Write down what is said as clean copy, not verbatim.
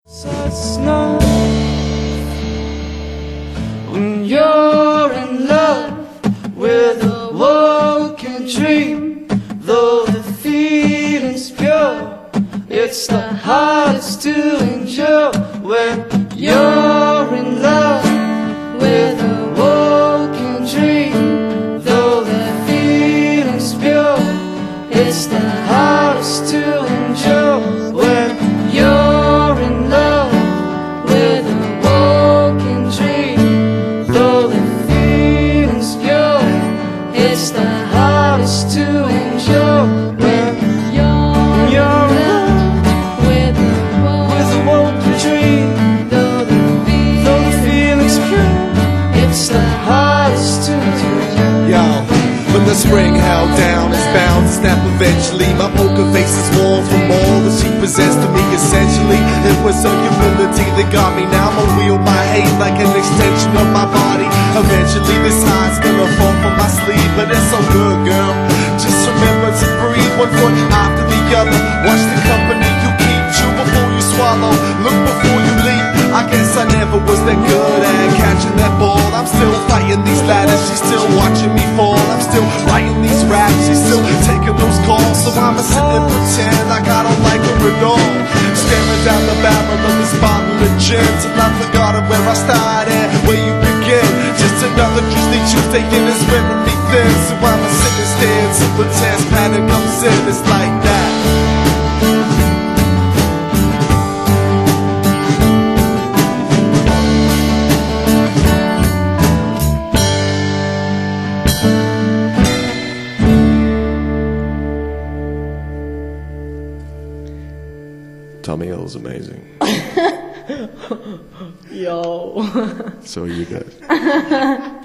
Snow when you're in love with a woken dream, though the feeling's pure, it's the hardest to endure. When you're in love with a woken dream, though the feeling's pure, it's the hardest to endure. When you're in love with a woken dream, though the feeling's pure, it's the hardest to endure. When you're in love with a woken dream, though the feeling's pure, it's the hardest to endure. Yo, when the spring held down, it's bound to snap eventually. My poker face is warm from all that she possessed to me. Essentially, it was her humility that got me. Now I'ma wield my hate like an extension of my body. Eventually, this high's gonna fall from my sleeve, but it's so good, girl. Just remember to breathe one foot after the other. Watch the company you keep. Chew before you swallow. Look before you leap. I guess I never was that good at catching that ball. I'm still fighting these ladders, she's still watching me fall. I'm still writing these raps, she's still taking those calls. So I'ma sit and pretend like I don't like her at all, staring down the barrel of this bottle of gin till I forgot where I started, where you begin. Just another Tuesday and it's wearing me thin. So I'ma sit and stare till the test pattern comes in. It's like that. Tommy Hill's amazing. Yo. So are you guys.